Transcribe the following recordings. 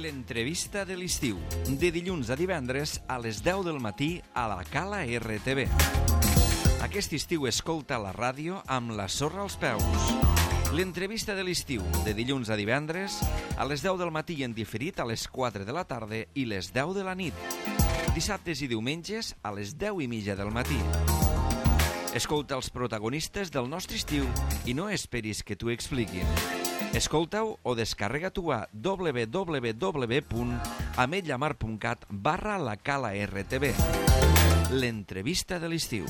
L'entrevista de l'estiu, de dilluns a divendres a les 10 del matí a la Cala RTV. Aquest estiu escolta la ràdio amb la sorra als peus. L'entrevista de l'estiu, de dilluns a divendres a les 10 del matí i en diferit a les 4 de la tarda i les 10 de la nit. Dissabtes i diumenges a les 10:30 del matí. Escolta els protagonistes del nostre estiu i no esperis que t'ho expliquin. Escolta-ho o descarrega-t'ho a www.ametlamar.cat/la Cala RTV. L'entrevista de l'estiu.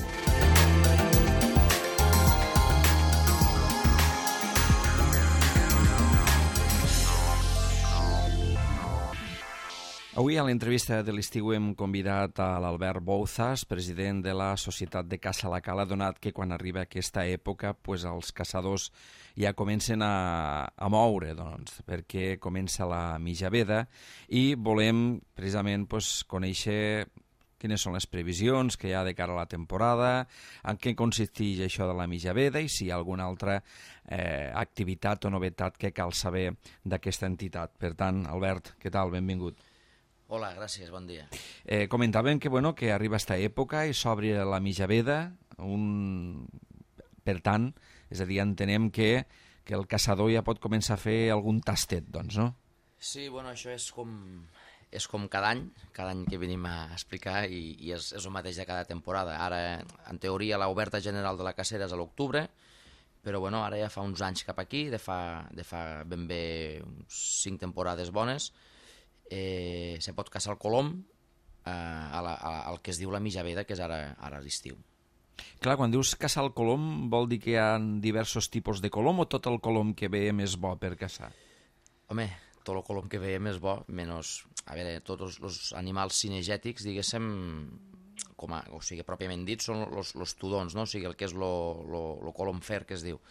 Avui a l'entrevista de l'estiu hem convidat a l'Albert Bouzas, president de la Societat de Caça a la Cala, donat que quan arriba aquesta època els caçadors ja comencen a moure, perquè comença la mitjaveda i volem precisament conèixer quines són les previsions que hi ha de cara a la temporada, en què consisteix això de la mitjaveda i si hi ha alguna altra activitat o novetat que cal saber d'aquesta entitat. Per tant, Albert, què tal? Benvingut. Hola, gràcies, bon dia. Comentàvem que arriba aquesta època i s'obre la mitjaveda, per tant, és a dir, entenem que el caçador ja pot començar a fer algun tastet, doncs, no? Sí, bueno, això és com cada any que venim a explicar i és el mateix de cada temporada. Ara, en teoria, l'oberta general de la cacera és a l'octubre, però bueno, ara ja fa uns anys cap aquí, de fa ben bé 5 temporades bones, se pot caçar el colom al que es diu la mitjaveda, que és ara l'estiu. Clar, quan dius caçar el colom vol dir que hi ha diversos tipus de colom o tot el colom que veiem és bo per caçar? Home, tot el colom que veiem és bo, menys, a veure, tots els animals cinegètics, diguéssim, o sigui, pròpiament dit, són els tudons, no? O sigui, el que és el colom fer, que es diu.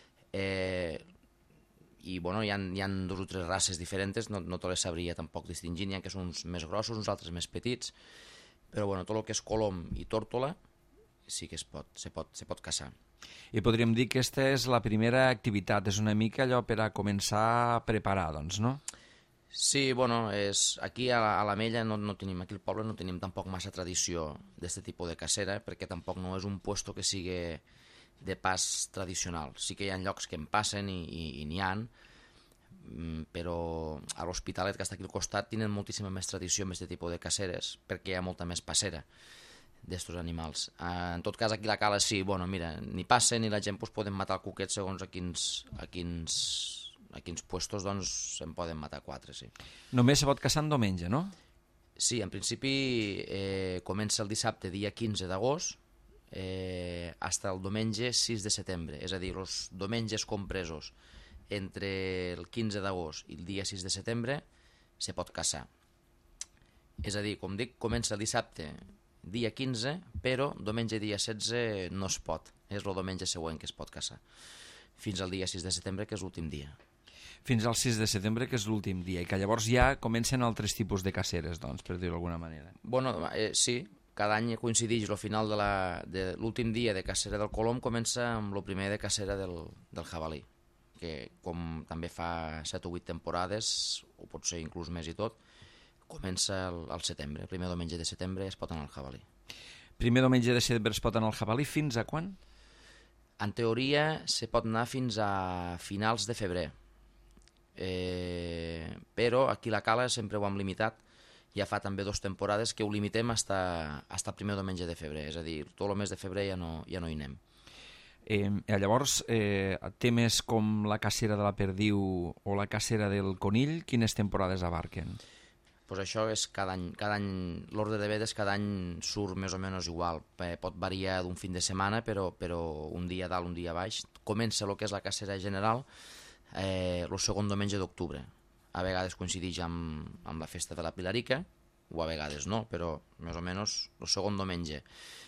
I bueno, hi ha 2 o 3 races diferents, no te les sabria tampoc distingir, n'hi ha que són uns més grossos, uns altres més petits, però bueno, tot el que és colom i tórtola sí que se pot caçar. I podríem dir que aquesta és la primera activitat, és una mica allò per a començar a preparar, doncs, no? Sí, bueno, aquí a l'Ametlla no tenim, aquí al poble no tenim tampoc massa tradició d'aquest tipus de cacera, perquè tampoc no és un puesto que sigui de pas tradicional. Sí que hi ha llocs que en passen i n'hi ha, però a l'Hospitalet, que està aquí al costat, tenen moltíssima més tradició amb aquest tipus de caceres, perquè hi ha molta més passera d'estos animals. En tot cas, aquí a la Cala sí, bueno, mira, ni passen ni la gent poden matar el cuquet segons a quins puestos se'n poden matar 4, sí. Només se pot caçar en diumenge, no? Sí, en principi comença el dissabte, dia 15 d'agost, fins al diumenge 6 de setembre, és a dir, els diumenges compresos entre el 15 d'agost i el dia 6 de setembre se pot caçar. És a dir, com dic, comença el dissabte dia 15, però diumenge dia 16 no es pot, és el diumenge següent que es pot caçar, fins al dia 6 de setembre, que és l'últim dia. Fins al 6 de setembre, que és l'últim dia, i que llavors ja comencen altres tipus de caceres, doncs, per dir-ho d'alguna manera. Bueno, sí, cada any coincideix el final de l'últim dia de cacera del colom comença amb el primer de cacera del jabalí, que com també fa 7 o 8 temporades, o potser inclús més i tot, comença al setembre. El primer diumenge de setembre es pot anar al jabalí. Primer diumenge de setembre es pot anar al jabalí, fins a quan? En teoria se pot anar fins a finals de febrer, però aquí a la Cala sempre ho hem limitat. Ja fa també 2 temporades que ho limitem fins al primer diumenge de febrer, és a dir, tot el mes de febrer ja no hi anem. Llavors, temes com la cacera de la perdiu o la cacera del conill, quines temporades abarquen? Pues això és cada any, l'ordre de vedes cada any surt més o menys igual, pot variar d'un fin de setmana, però un dia dalt, un dia baix. Comença el que és la cacera general el segon diumenge d'octubre. A vegades coincideix amb la festa de la Pilarica, o a vegades no, però més o menys el segon diumenge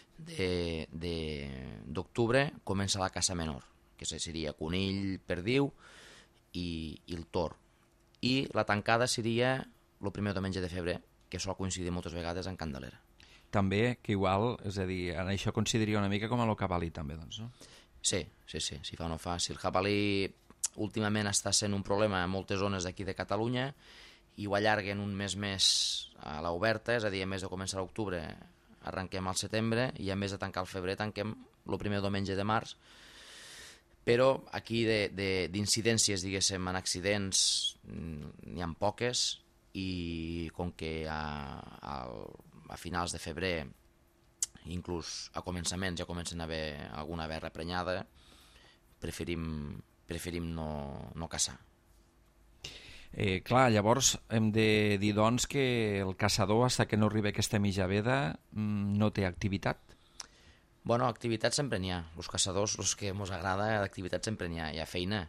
d'octubre comença la caça menor, que seria conill, perdiu i el tor. I la tancada seria el primer diumenge de febrer, que sol coincidir moltes vegades en Candelera. També, que igual, és a dir, en això coincidiria una mica com a lo jabalí també, doncs, no? Sí, si fa o no fa. Si el jabalí últimament està sent un problema a moltes zones d'aquí de Catalunya i ho allarguen un mes més a l'oberta, és a dir, a més de començar a l'octubre arrenquem al setembre i a més de tancar al febrer tanquem el primer diumenge de març. Però aquí d'incidències, diguéssim, en accidents n'hi ha poques, i com que a finals de febrer, inclús a començaments, ja comencen a haver alguna berra prenyada, preferim no caçar. Clar, llavors hem de dir doncs que el caçador, fins que no arriba aquesta mitja veda, no té activitat? Bueno, activitat sempre n'hi ha. Els caçadors, els que ens agrada, d'activitat sempre n'hi ha feina.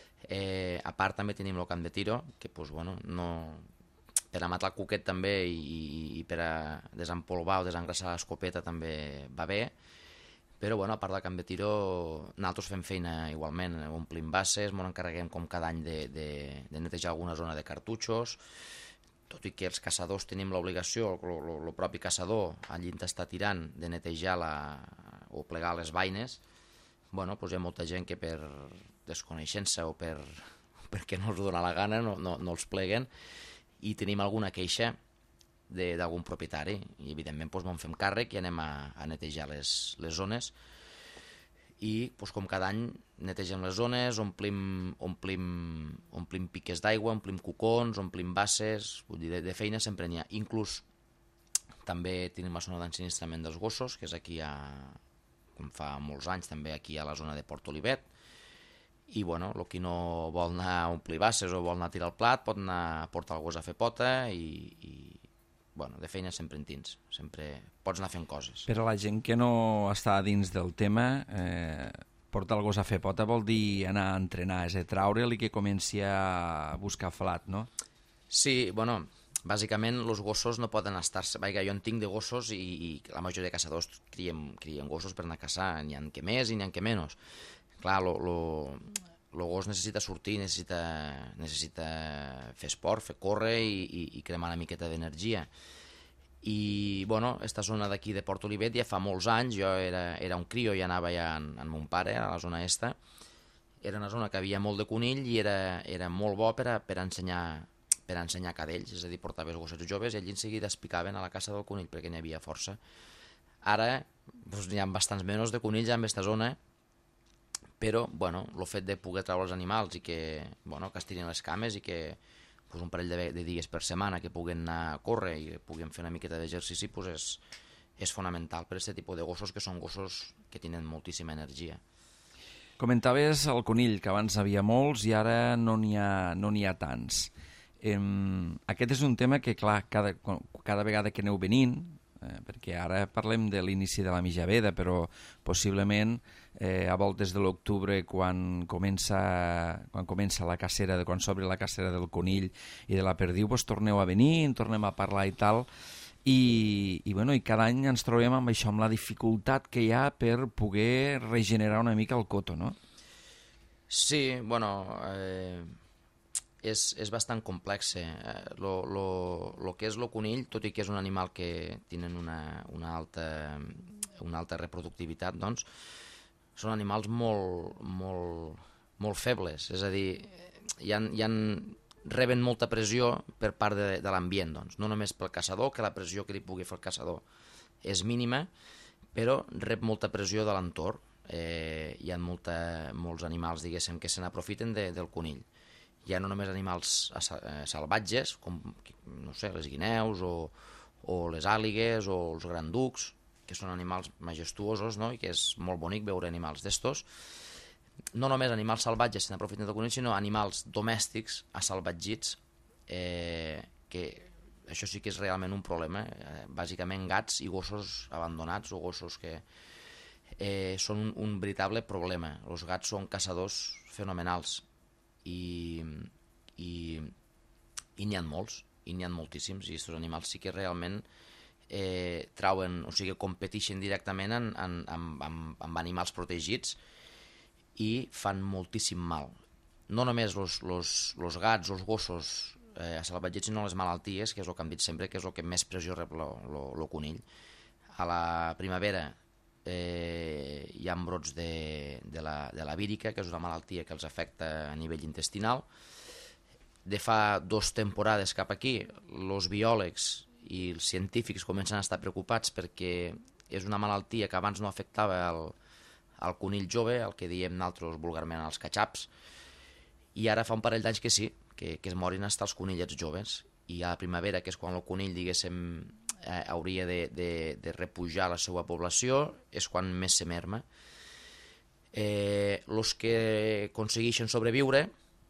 A part també tenim el camp de tiro, que pues, bueno, per a matar el cuquet també i per a desempolvar o desengreixar l'escopeta també va bé. Però bueno, a part del camp de tiro, nosaltres fem feina igualment, omplim bases, ens encarreguem com cada any de netejar alguna zona de cartutxos, tot i que els caçadors tenim l'obligació, el propi caçador, allí està tirant, de netejar o plegar les beines. Bueno, doncs hi ha molta gent que per desconeixença o perquè no els dona la gana no els pleguen, i tenim alguna queixa d'algun propietari, i evidentment doncs, en fem càrrec i anem a netejar les zones, i doncs, com cada any netegem les zones, omplim piques d'aigua, omplim cucons, omplim basses, vull dir, de feina sempre n'hi ha. Inclús també tenim la zona d'ensinistrament dels gossos, que és aquí, com fa molts anys, també aquí a la zona de Port Olivet, i bueno, el qui no vol anar a omplir basses o vol anar a tirar el plat pot anar a portar el gos a fer pota, i bueno, de feina sempre en tens, sempre pots anar fent coses. Per a la gent que no està dins del tema, portar el gos a fer pota vol dir anar a entrenar, és a dir, traure'l i que comenci a buscar flat, no? Sí, bueno, bàsicament els gossos no poden estar-se... Jo en tinc de gossos i la majoria de caçadors crien gossos per anar a caçar, n'hi ha que més i n'hi ha que menys. Clar, el gos necessita sortir, necessita fer esport, fer córrer i cremar una miqueta d'energia. I, bueno, aquesta zona d'aquí de Port Olivet ja fa molts anys, jo era un crio i anava ja amb mon pare a la zona esta. Era una zona que havia molt de conill i era molt bo per ensenyar cadells, és a dir, portava els gossets joves i allí en seguida es picaven a la caça del conill perquè n'hi havia força. Ara doncs, n'hi ha bastants menys de conills en aquesta zona, però bueno, el fet de poder treure els animals i que estirin les cames i que pues, un parell de dies per setmana que puguen anar a córrer i que puguen fer una miqueta d'exercici pues, és fonamental per a aquest tipus de gossos, que són gossos que tenen moltíssima energia. Comentaves el conill, que abans havia molts i ara no n'hi ha tants. Aquest és un tema que, clar, cada vegada que aneu venint, perquè ara parlem de l'inici de la mitja veda, però possiblement a voltes de l'octubre, quan comença la cacera, quan s'obre la cacera del conill i de la perdiu, doncs torneu a venir, en tornem a parlar i tal, i cada any ens trobem amb això, amb la dificultat que hi ha per poder regenerar una mica el coto, no? Sí, bueno... és bastant complex. Lo que és el conill, tot i que és un animal que tenen una alta reproductivitat, doncs, són animals molt febles, és a dir, reben molta pressió per part de l'ambient, doncs. No només pel caçador, que la pressió que li pugui fer el caçador és mínima, però rep molta pressió de l'entorn. Hi ha molts animals, diguéssim, que se n'aprofiten del conill. Hi ha no només animals salvatges, com no sé, les guineus o les àligues o els granducs, que són animals majestuosos, no? I que és molt bonic veure animals d'estos. No només animals salvatges se n'aprofiten del conill, sinó animals domèstics assalvatgits, que això sí que és realment un problema. Bàsicament gats i gossos abandonats o gossos que són un veritable problema. Els gats són caçadors fenomenals i n'hi ha molts, i n'hi ha moltíssims, i aquests animals sí que realment trauen, o sigui, competeixen directament amb animals protegits i fan moltíssim mal. No només els gats o els gossos salvatgets, sinó les malalties, que és el que hem dit sempre, que és el que més pressió rep el conill. A la primavera hi ha brots de la vírica, que és una malaltia que els afecta a nivell intestinal, de fa 2 temporades cap aquí, els biòlegs i els científics comencen a estar preocupats perquè és una malaltia que abans no afectava al conill jove, el que diem nosaltres vulgarment els catxaps, i ara fa un parell d'anys que sí, que es morin hasta els conillets joves, i a la primavera, que és quan el conill, diguéssim, hauria de repujar la seva població, és quan més se merma. Els que aconsegueixen sobreviure,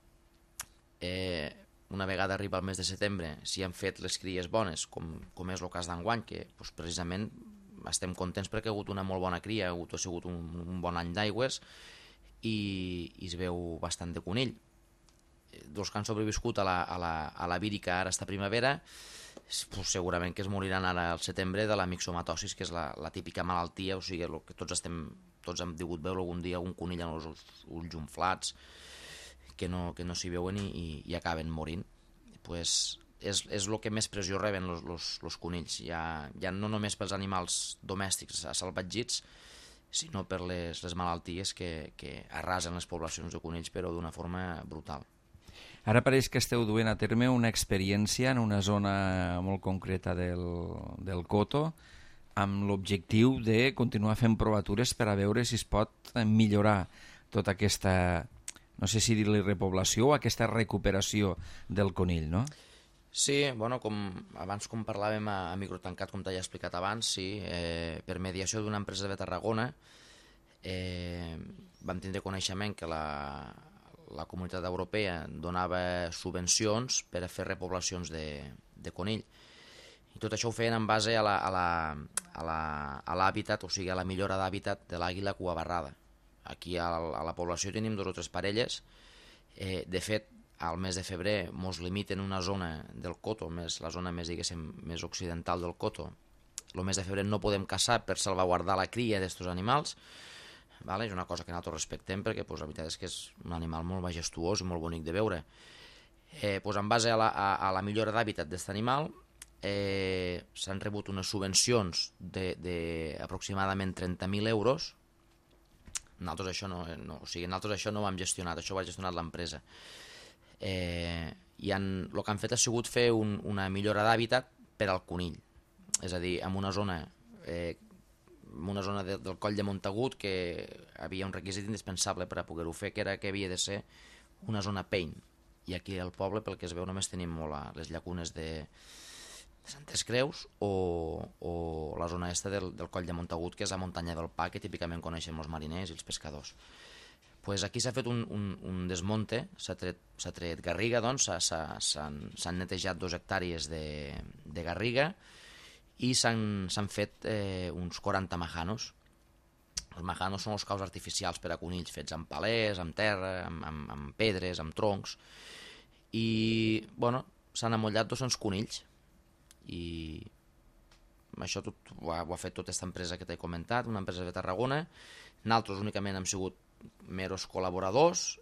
una vegada arriba el mes de setembre, si han fet les cries bones, com és el cas d'enguany, que precisament estem contents perquè ha hagut una molt bona cria, ha sigut un bon any d'aigües i es veu bastant de conill. Dels que han sobreviscut a la vírica ara esta primavera, segurament que es moriran ara al setembre de la mixomatosis, que és la típica malaltia, o sigui, el que tots hem degut veure algun dia, un conill amb els ulls inflats, que no s'hi veuen i acaben morint. Pues és el que més pressió reben els conills, ja no només pels animals domèstics salvatgits, sinó per les malalties que arrasen les poblacions de conills, però d'una forma brutal. Ara pareix que esteu duent a terme una experiència en una zona molt concreta del Coto, amb l'objectiu de continuar fent provatures per a veure si es pot millorar tota aquesta, no sé si dir-li repoblació o aquesta recuperació del conill, no? Sí, bueno, abans com parlàvem a microtancat, com t'he explicat abans, sí, per mediació d'una empresa de Tarragona vam tindre coneixement que la Comunitat Europea donava subvencions per a fer repoblacions de conill. I tot això ho feien en base a l'hàbitat, o sigui, a la millora d'hàbitat de l'àguila cuabarrada. Aquí a la població tenim 2 o 3 parelles. De fet, al mes de febrer mos limiten una zona del Coto, la zona més, diguéssim, més occidental del Coto. El mes de febrer no podem caçar per salvaguardar la cria d'aquests animals. Vale? És una cosa que nosaltres respectem perquè la veritat és que és un animal molt majestuós i molt bonic de veure. En base a la millora d'hàbitat d'aquest animal s'han rebut unes subvencions d'aproximadament 30.000 euros. Nosaltres això no ho hem gestionat, això ho ha gestionat l'empresa. I el que han fet ha sigut fer una millora d'hàbitat per al conill, és a dir, en una zona del Coll de Montagut que havia un requisit indispensable per a poder-ho fer, que era que havia de ser una zona pein, i aquí al poble, pel que es veu, només tenim molt les llacunes de Santes Creus o la zona est del Coll de Montagut, que és la muntanya del Pa, que típicament coneixen els mariners i els pescadors. Pues aquí s'ha fet un desmonte, s'ha tret garriga, doncs, s'han netejat 2 hectàrees de garriga i s'han fet uns 40 majanos. Els majanos són els caus artificials per a conills, fets amb palers, amb terra, amb pedres, amb troncs, i bueno, s'han amollat 200 conills, i això ho ha fet tota aquesta empresa que t'he comentat, una empresa de Tarragona. Nosaltres únicament hem sigut meros col·laboradors,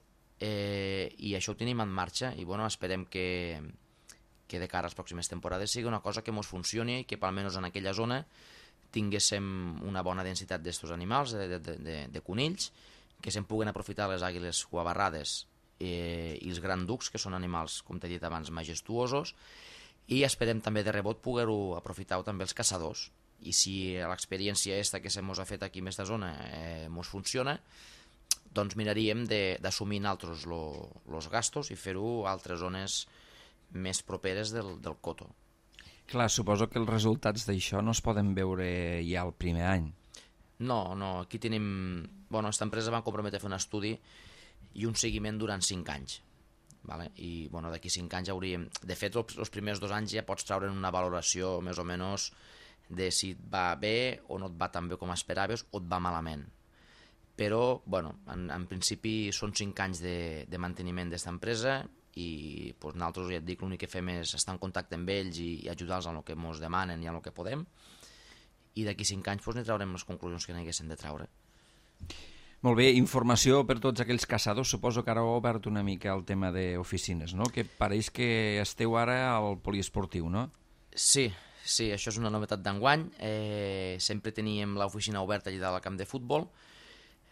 i això ho tenim en marxa, i bueno, esperem que de cara a les pròximes temporades sigui una cosa que ens funcioni i que almenys en aquella zona tinguéssim una bona densitat d'estos animals, de conills, que se'n puguen aprofitar les àguiles cuabarrades i els granducs, que són animals, com t'he dit abans, majestuosos, i esperem també de rebot poder-ho aprofitar també els caçadors. I si l'experiència aquesta que se mos ha fet aquí en aquesta zona mos funciona, doncs miraríem d'assumir nosaltres els gastos i fer-ho a altres zones més properes del Coto. Clar, suposo que els resultats d'això no es poden veure ja el primer any. No, aquí tenim... Bueno, aquesta empresa va comprometre a fer un estudi i un seguiment durant 5 anys. Vale? I bueno, d'aquí 5 anys hauríem... De fet, els primers 2 anys ja pots treure una valoració més o menys de si et va bé o no et va tan bé com esperaves o et va malament. Però, bueno, en principi són 5 anys de manteniment d'aquesta empresa i pues, nosaltres, ja et dic, l'únic que fem és estar en contacte amb ells i ajudar-los en el que ens demanen i en el que podem, i d'aquí 5 anys pues, ne traurem les conclusions que n'haguessin de traure. Molt bé, informació per tots aquells caçadors. Suposo que ara heu obert una mica el tema d'oficines, no? Que pareix que esteu ara al poliesportiu, no? Sí, això és una novetat d'enguany. Sempre teníem l'oficina oberta allà dalt al camp de futbol,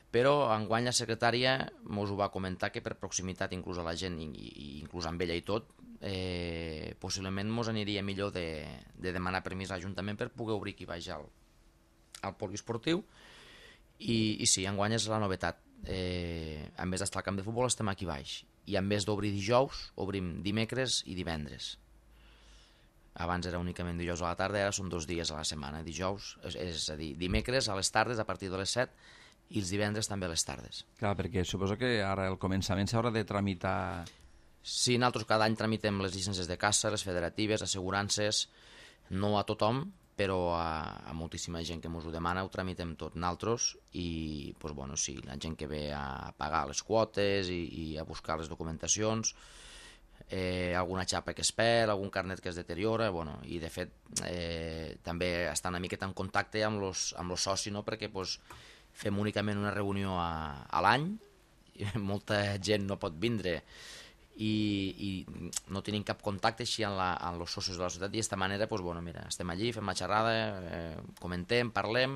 però enguany la secretària ens ho va comentar que per proximitat inclús a la gent i inclús amb ella i tot, possiblement ens aniria millor de demanar permís a l'Ajuntament per poder obrir aquí baix al poliesportiu i sí, enguany és la novetat. En vez d'estar al camp de futbol estem aquí baix i en vez d'obrir dijous obrim dimecres i divendres. Abans era únicament dijous a la tarda, ara són 2 dies a la setmana, dijous, és a dir, dimecres a les tardes a partir de les 7 i els divendres també a les tardes. Clar, perquè suposo que ara al començament s'haurà de tramitar... Sí, nosaltres cada any tramitem les llicències de caça, les federatives, assegurances, no a tothom, però a moltíssima gent que ens ho demana ho tramitem tot nosaltres i doncs, bueno, sí, la gent que ve a pagar les quotes i a buscar les documentacions, alguna xapa que es perd, algun carnet que es deteriora, bueno, i de fet també està una miqueta en contacte amb los socis, no? Perquè doncs, fem únicament una reunió a l'any, molta gent no pot vindre i no tenim cap contacte així amb els socis de la societat i d'esta manera doncs, bueno, mira, estem allí, fem la xerrada, comentem, parlem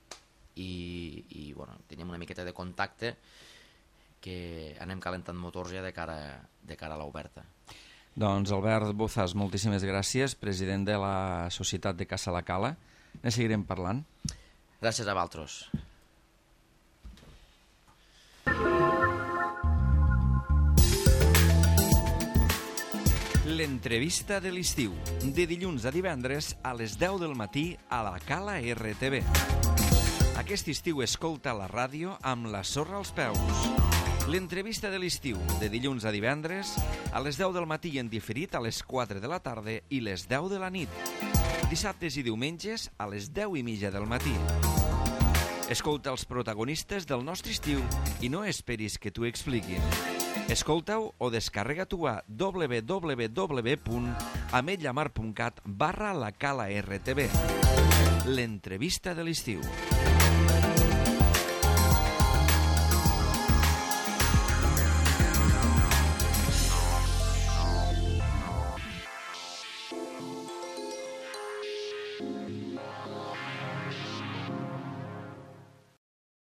i bueno, tenim una miqueta de contacte que anem calentant motors ja de cara a l'oberta. Doncs Albert Bouzas, moltíssimes gràcies, president de la Societat de Caça la Cala. Ne seguirem parlant. Gràcies a vosaltres. L'entrevista de l'estiu, de dilluns a divendres a les 10 del matí a la Cala RTV. Aquest estiu escolta la ràdio amb la sorra als peus. L'entrevista de l'estiu, de dilluns a divendres a les 10 del matí i en diferit a les 4 de la tarda i les 10 de la nit. Dissabtes i diumenges a les 10:30 del matí. Escolta els protagonistes del nostre estiu i no esperis que t'ho expliquin. Escolta-ho o descarrega-t'ho a www.ametlllamar.cat/la Cala RTV. L'entrevista de l'estiu.